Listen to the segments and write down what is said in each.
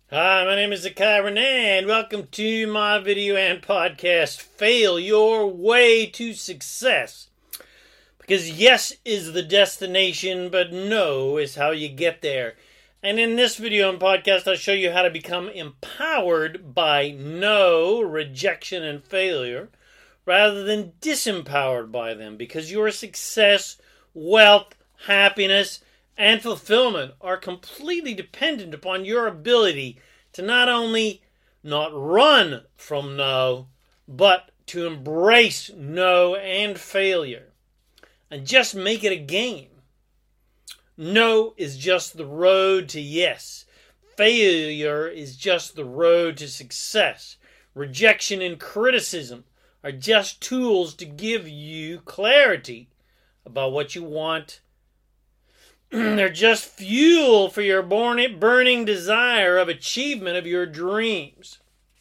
Hi, my name is Zakai Renan, and welcome to my video and podcast, Fail Your Way to Success. Because yes is the destination, but no is how you get there. And in this video and podcast, I'll show you how to become empowered by no, rejection, and failure, rather than disempowered by them, because your success, wealth, happiness, and fulfillment are completely dependent upon your ability to not only not run from no, but to embrace no and failure, and just make it a game. No is just the road to yes. Failure is just the road to success. Rejection and criticism are just tools to give you clarity about what you want. They're just fuel for your burning desire of achievement of your dreams.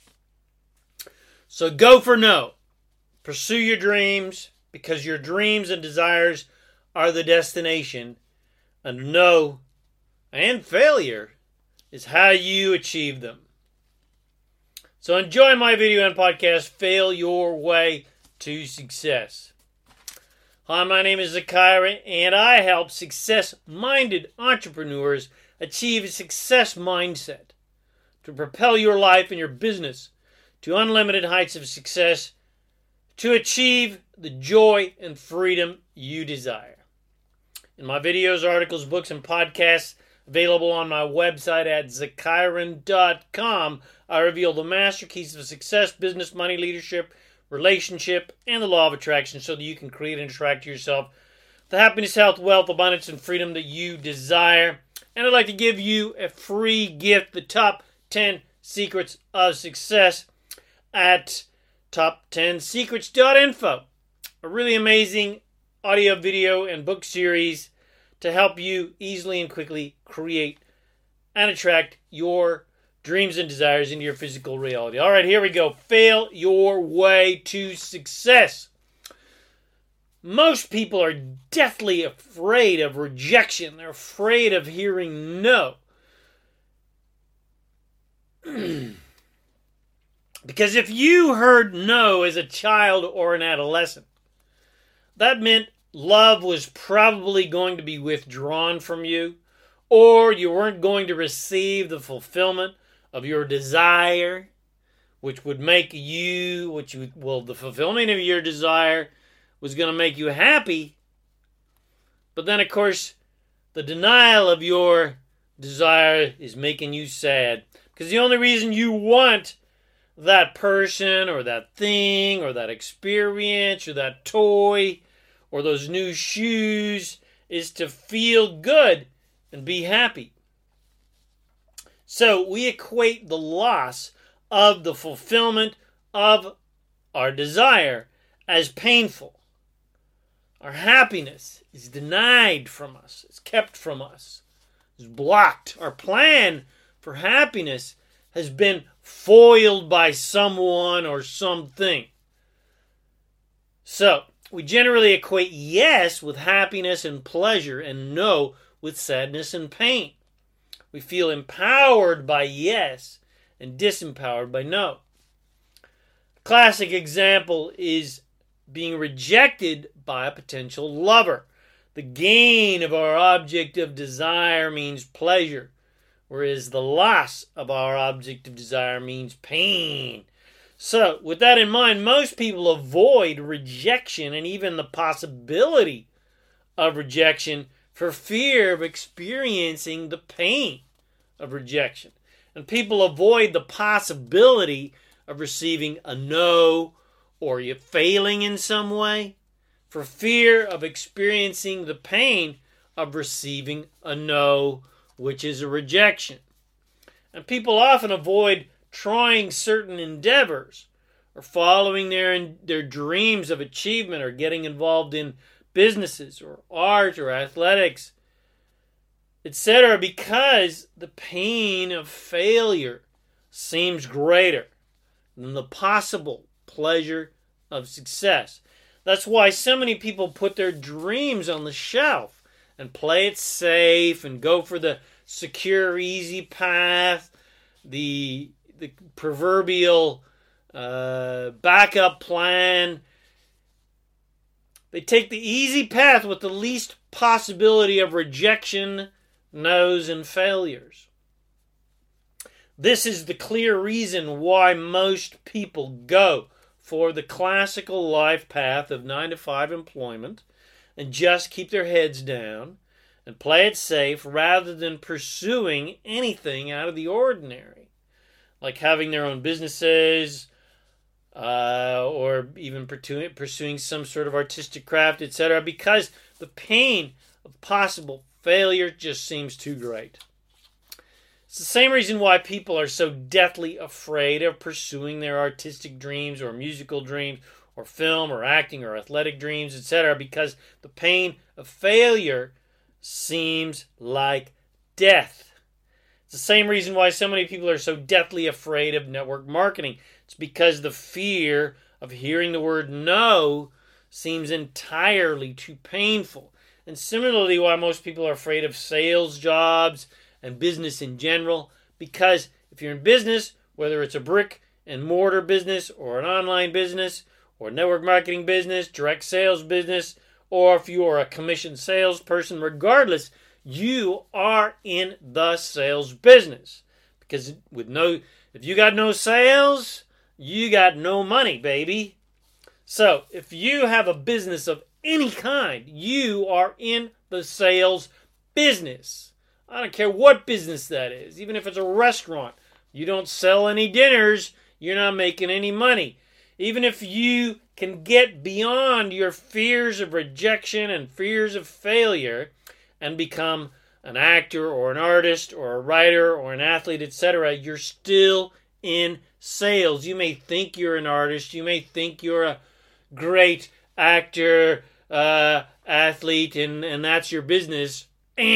So go for no. Pursue your dreams, because your dreams and desires are the destination. And no and failure is how you achieve them. So enjoy my video and podcast, Fail Your Way to Success. Hi, my name is Zakai, and I help success-minded entrepreneurs achieve a success mindset to propel your life and your business to unlimited heights of success, to achieve the joy and freedom you desire. In my videos, articles, books, and podcasts available on my website at zakairan.com, I reveal the master keys of success, business, money, leadership, relationship, and the law of attraction, so that you can create and attract to yourself the happiness, health, wealth, abundance, and freedom that you desire. And I'd like to give you a free gift, the top 10 secrets of success, at top10secrets.info. A really amazing audio, video, and book series to help you easily and quickly create and attract your dreams and desires into your physical reality. All right, here we go. Fail your way to success. Most people are deathly afraid of rejection. They're afraid of hearing no. Because if you heard no as a child or an adolescent, that meant love was probably going to be withdrawn from you, or you weren't going to receive the fulfillment of your desire, which would make you, the fulfillment of your desire was going to make you happy. But then, of course, the denial of your desire is making you sad. Because the only reason you want that person or that thing or that experience or that toy or those new shoes is to feel good and be happy. So we equate the loss of the fulfillment of our desire as painful. Our happiness is denied from us, is kept from us, is blocked. Our plan for happiness has been foiled by someone or something. So we generally equate yes with happiness and pleasure, and no with sadness and pain. We feel empowered by yes and disempowered by no. A classic example is being rejected by a potential lover. The gain of our object of desire means pleasure, whereas the loss of our object of desire means pain. So, with that in mind, most people avoid rejection and even the possibility of rejection for fear of experiencing the pain of rejection. And people avoid the possibility of receiving a no or you failing in some way for fear of experiencing the pain of receiving a no, which is a rejection. And people often avoid trying certain endeavors or following their dreams of achievement or getting involved in businesses or art or athletics, etc., because the pain of failure seems greater than the possible pleasure of success. That's why so many people put their dreams on the shelf and play it safe and go for the secure, easy path the proverbial backup plan. They take the easy path with the least possibility of rejection, no's, and failures. This is the clear reason why most people go for the classical life path of 9-to-5 employment and just keep their heads down and play it safe rather than pursuing anything out of the ordinary, like having their own businesses, or even pursuing some sort of artistic craft, etc., because the pain of possible failure just seems too great. It's the same reason why people are so deathly afraid of pursuing their artistic dreams or musical dreams or film or acting or athletic dreams, etc., because the pain of failure seems like death. It's the same reason why so many people are so deathly afraid of network marketing. It's because the fear of hearing the word no seems entirely too painful. And similarly, why most people are afraid of sales jobs and business in general, because if you're in business, whether it's a brick and mortar business or an online business or network marketing business, direct sales business, or if you are a commissioned salesperson, regardless, you are in the sales business. Because if you got no sales, you got no money, baby. So, if you have a business of any kind, you are in the sales business. I don't care what business that is. Even if it's a restaurant, you don't sell any dinners, you're not making any money. Even if you can get beyond your fears of rejection and fears of failure and become an actor or an artist or a writer or an athlete, etc., you're still in sales. You may think you're an artist. You may think you're a great actor, athlete, and that's your business.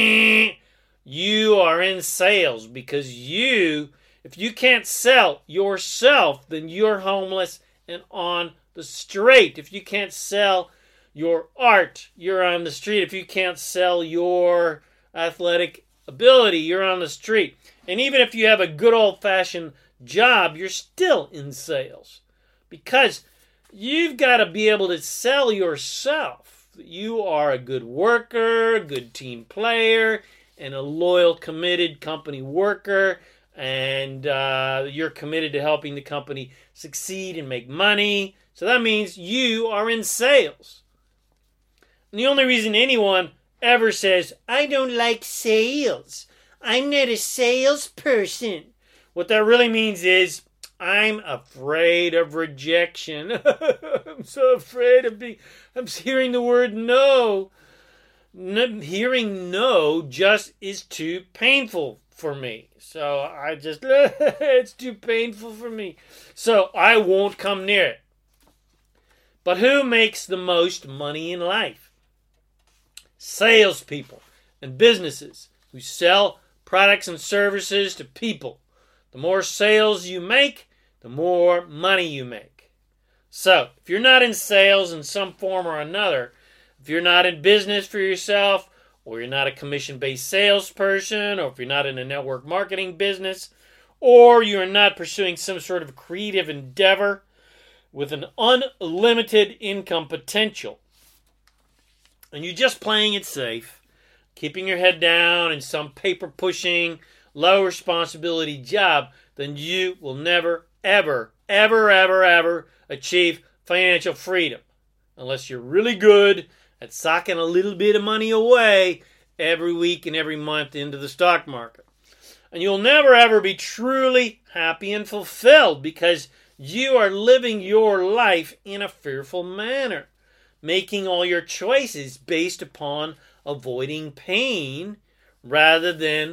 You are in sales because if you can't sell yourself, then you're homeless and on the street. If you can't sell your art, you're on the street. If you can't sell your athletic ability, you're on the street. And even if you have a good old-fashioned job, you're still in sales because you've got to be able to sell yourself. You are a good worker, a good team player, and a loyal, committed company worker, and you're committed to helping the company succeed and make money. So that means you are in sales. And the only reason anyone ever says, I don't like sales, I'm not a salesperson, what that really means is, I'm afraid of rejection. I'm so afraid I'm hearing the word no. Hearing no just is too painful for me. So it's too painful for me. So I won't come near it. But who makes the most money in life? Salespeople and businesses who sell products and services to people. The more sales you make, the more money you make. So, if you're not in sales in some form or another, if you're not in business for yourself, or you're not a commission-based salesperson, or if you're not in a network marketing business, or you're not pursuing some sort of creative endeavor with an unlimited income potential, and you're just playing it safe, keeping your head down in some paper-pushing, low-responsibility job, then you will never, ever, ever, ever, ever achieve financial freedom. Unless you're really good at socking a little bit of money away every week and every month into the stock market. And you'll never, ever be truly happy and fulfilled because you are living your life in a fearful manner, making all your choices based upon avoiding pain rather than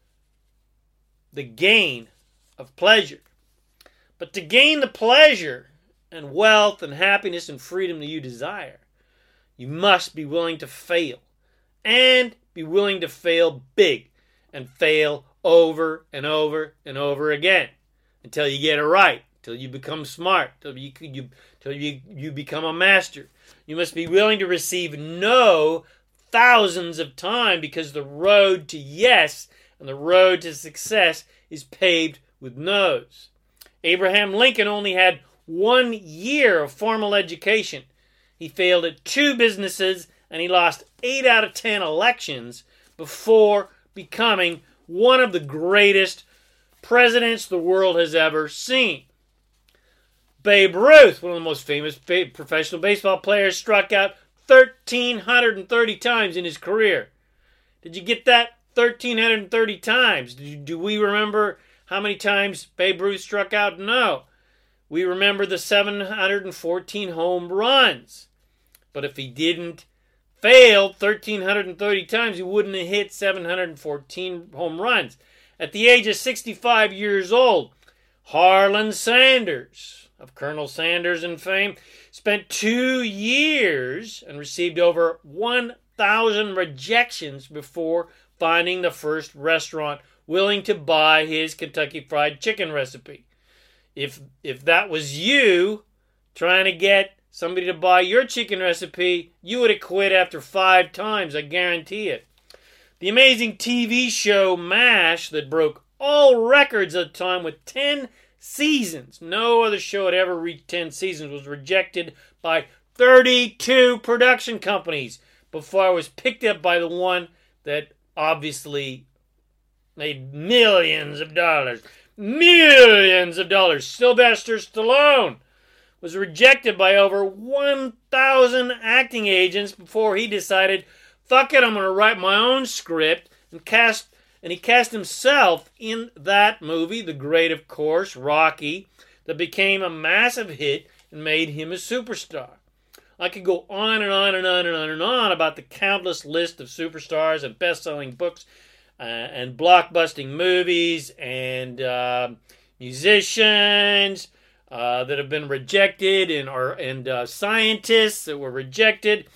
the gain of pleasure. But to gain the pleasure and wealth and happiness and freedom that you desire, you must be willing to fail. And be willing to fail big. And fail over and over and over again. Until you get it right. Until you become smart. Until you become a master. You must be willing to receive no thousands of times because the road to yes and the road to success is paved with no's. Abraham Lincoln only had 1 year of formal education. He failed at 2 businesses, and he lost 8 out of 10 elections before becoming one of the greatest presidents the world has ever seen. Babe Ruth, one of the most famous professional baseball players, struck out 1,330 times in his career. Did you get that? 1,330 times. Do we remember how many times Babe Ruth struck out? No. We remember the 714 home runs. But if he didn't fail 1,330 times, he wouldn't have hit 714 home runs. At the age of 65 years old, Harlan Sanders, of Colonel Sanders and fame, spent 2 years and received over 1,000 rejections before finding the first restaurant willing to buy his Kentucky Fried Chicken recipe. If that was you trying to get somebody to buy your chicken recipe, you would have quit after 5 times, I guarantee it. The amazing TV show MASH that broke all records at the time with 10 seasons. No other show had ever reached 10 seasons. Was rejected by 32 production companies before it was picked up by the one that obviously made millions of dollars. Millions of dollars. Sylvester Stallone was rejected by over 1,000 acting agents before he decided, fuck it, I'm going to write my own script and he cast himself in that movie, the great, of course, Rocky, that became a massive hit and made him a superstar. I could go on and on and on and on and on about the countless list of superstars and best-selling books and blockbusting movies and musicians that have been rejected and scientists that were rejected.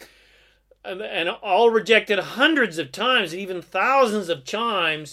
And all rejected hundreds of times, even thousands of times,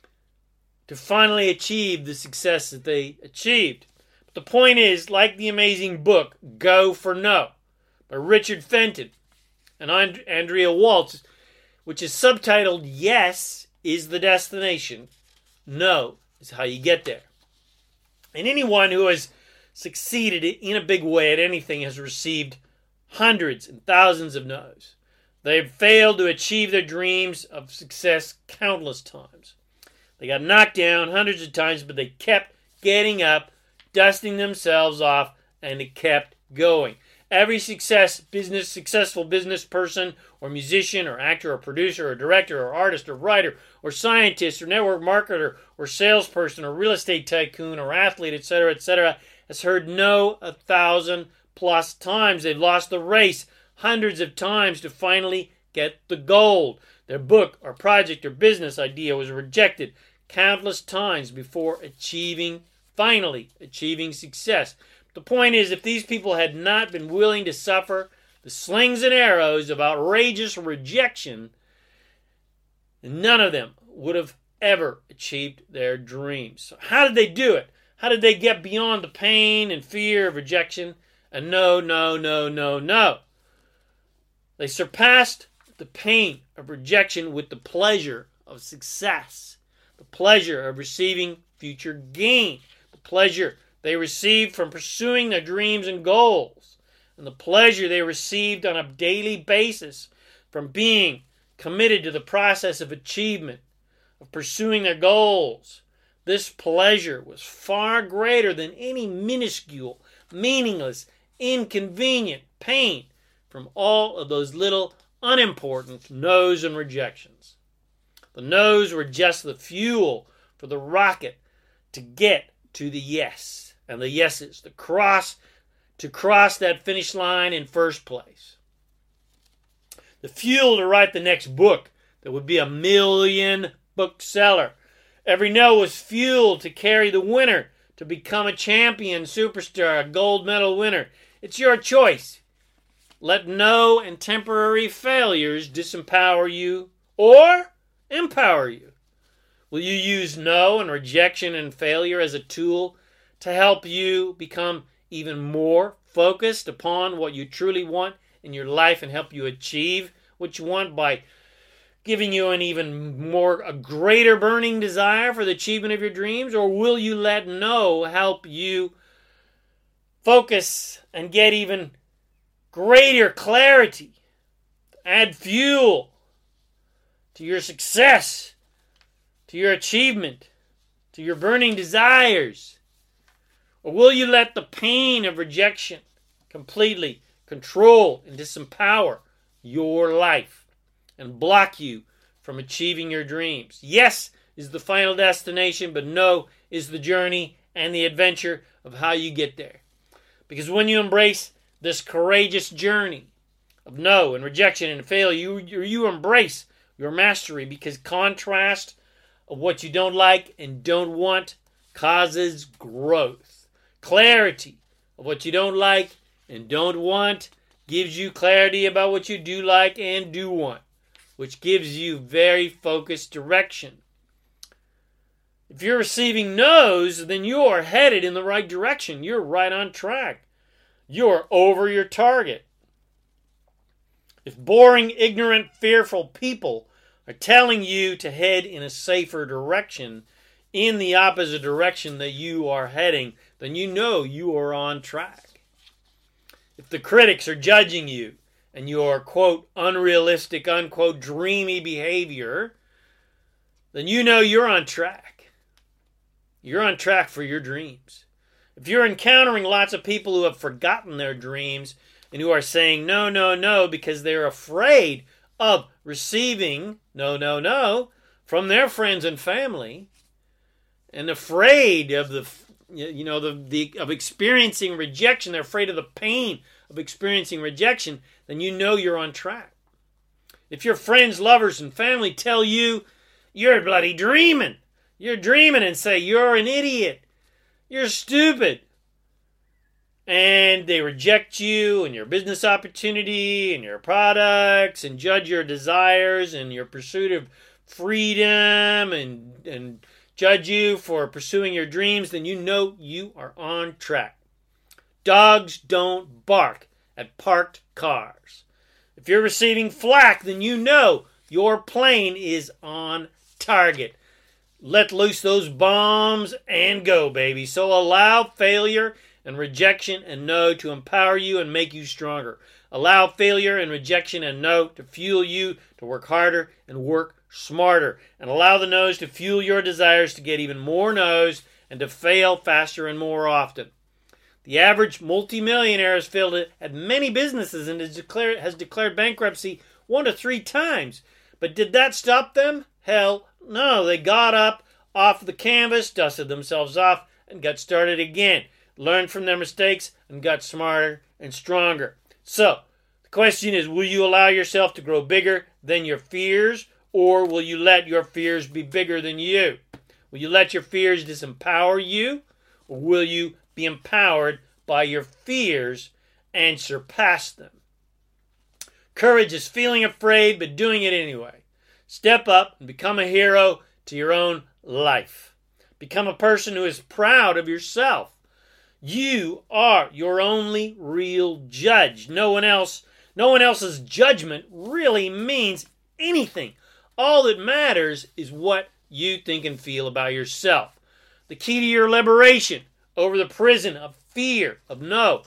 to finally achieve the success that they achieved. But the point is, like the amazing book, Go for No, by Richard Fenton and Andrea Waltz, which is subtitled, Yes is the Destination, No is how you get there. And anyone who has succeeded in a big way at anything has received hundreds and thousands of no's. They've failed to achieve their dreams of success countless times. They got knocked down hundreds of times, but they kept getting up, dusting themselves off, and it kept going. Every successful business person or musician or actor or producer or director or artist or writer or scientist or network marketer or salesperson or real estate tycoon or athlete, etc., has heard no 1,000+ times. They've lost the race hundreds of times to finally get the gold. Their book or project or business idea was rejected countless times before finally achieving success. The point is, if these people had not been willing to suffer the slings and arrows of outrageous rejection, none of them would have ever achieved their dreams. So how did they do it? How did they get beyond the pain and fear of rejection? And no. They surpassed the pain of rejection with the pleasure of success, the pleasure of receiving future gain, the pleasure they received from pursuing their dreams and goals, and the pleasure they received on a daily basis from being committed to the process of achievement, of pursuing their goals. This pleasure was far greater than any minuscule, meaningless, inconvenient pain from all of those little unimportant no's and rejections. The no's were just the fuel for the rocket to get to the yes, and the yeses to cross that finish line in first place. The fuel to write the next book that would be a 1 million bookseller. Every no was fuel to carry the winner to become a champion, superstar, a gold medal winner. It's your choice. Let no and temporary failures disempower you or empower you. Will you use no and rejection and failure as a tool to help you become even more focused upon what you truly want in your life and help you achieve what you want by giving you an even more, a greater burning desire for the achievement of your dreams? Or will you let no help you focus and get even greater clarity, add fuel to your success, to your achievement, to your burning desires? Or will you let the pain of rejection completely control and disempower your life and block you from achieving your dreams? Yes is the final destination, but no is the journey and the adventure of how you get there. Because when you embrace this courageous journey of no and rejection and failure, you embrace your mastery, because contrast of what you don't like and don't want causes growth. Clarity of what you don't like and don't want gives you clarity about what you do like and do want, which gives you very focused direction. If you're receiving no's, then you are headed in the right direction. You're right on track. You're over your target. If boring, ignorant, fearful people are telling you to head in a safer direction, in the opposite direction that you are heading, then you know you are on track. If the critics are judging you and your, quote, unrealistic, unquote, dreamy behavior, then you know you're on track. You're on track for your dreams. If you're encountering lots of people who have forgotten their dreams and who are saying no, no, no because they're afraid of receiving no, no, no from their friends and family, and afraid of of experiencing rejection, they're afraid of the pain of experiencing rejection, then you know you're on track. If your friends, lovers, and family tell you you're bloody dreaming, you're dreaming and say you're an idiot, you're stupid, and they reject you and your business opportunity and your products and judge your desires and your pursuit of freedom and judge you for pursuing your dreams, then you know you are on track. Dogs don't bark at parked cars. If you're receiving flack, then you know your plane is on target. Let loose those bombs and go, baby. So allow failure and rejection and no to empower you and make you stronger. Allow failure and rejection and no to fuel you to work harder and work smarter. And allow the no's to fuel your desires to get even more no's and to fail faster and more often. The average multimillionaire has failed at many businesses and has declared bankruptcy 1 to 3 times. But did that stop them? Hell no. They got up off the canvas, dusted themselves off, and got started again. Learned from their mistakes and got smarter and stronger. So, the question is, will you allow yourself to grow bigger than your fears, or will you let your fears be bigger than you? Will you let your fears disempower you, or will you be empowered by your fears and surpass them? Courage is feeling afraid but doing it anyway. Step up and become a hero to your own life. Become a person who is proud of yourself. You are your only real judge. No one else's judgment really means anything. All that matters is what you think and feel about yourself. The key to your liberation over the prison of fear, of no,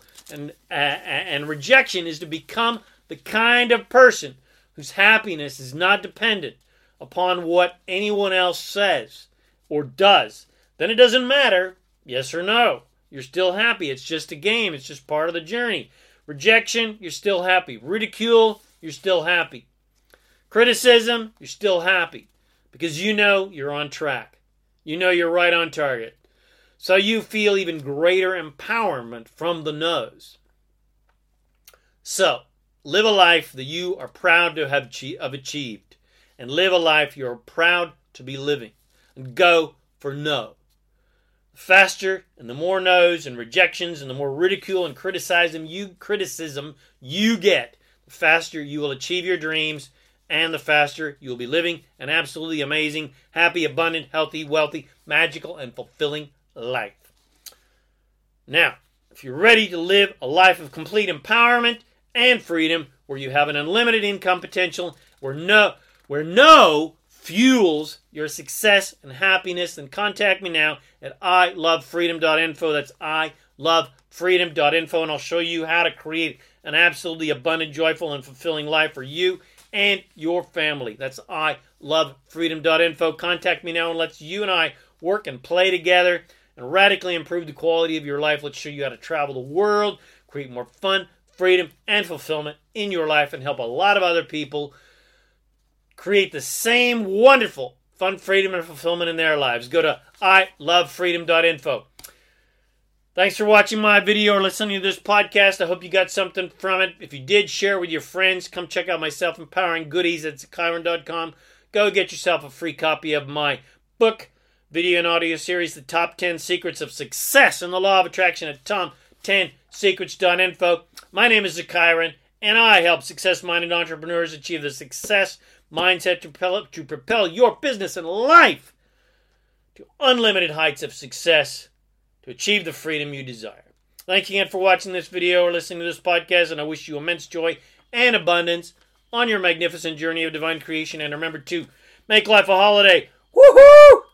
and rejection is to become the kind of person whose happiness is not dependent upon what anyone else says or does. Then it doesn't matter, yes or no. You're still happy. It's just a game. It's just part of the journey. Rejection, you're still happy. Ridicule, you're still happy. Criticism, you're still happy. Because you know you're on track. You know you're right on target. So you feel even greater empowerment from the no's. So, live a life that you are proud to have achieved. And live a life you're proud to be living. And go for no. The faster and the more no's and rejections and the more ridicule and criticism you get, the faster you will achieve your dreams and the faster you will be living an absolutely amazing, happy, abundant, healthy, wealthy, magical, and fulfilling life. Now, if you're ready to live a life of complete empowerment and freedom, where you have an unlimited income potential, where where no fuels your success and happiness, then contact me now at ilovefreedom.info. That's ilovefreedom.info, and I'll show you how to create an absolutely abundant, joyful, and fulfilling life for you and your family. That's ilovefreedom.info. Contact me now and let's you and I work and play together and radically improve the quality of your life. Let's show you how to travel the world, create more fun, freedom, and fulfillment in your life, and help a lot of other people create the same wonderful fun, freedom, and fulfillment in their lives. Go to ilovefreedom.info. Thanks for watching my video or listening to this podcast. I hope you got something from it. If you did, share with your friends. Come check out my self-empowering goodies at zakairan.com. Go get yourself a free copy of my book, video and audio series, The Top 10 Secrets of Success and the Law of Attraction at top10secrets.info. My name is Zakairan, and I help success-minded entrepreneurs achieve the success mindset to propel your business and life to unlimited heights of success, to achieve the freedom you desire. Thank you again for watching this video or listening to this podcast, and I wish you immense joy and abundance on your magnificent journey of divine creation. And remember to make life a holiday. Woohoo!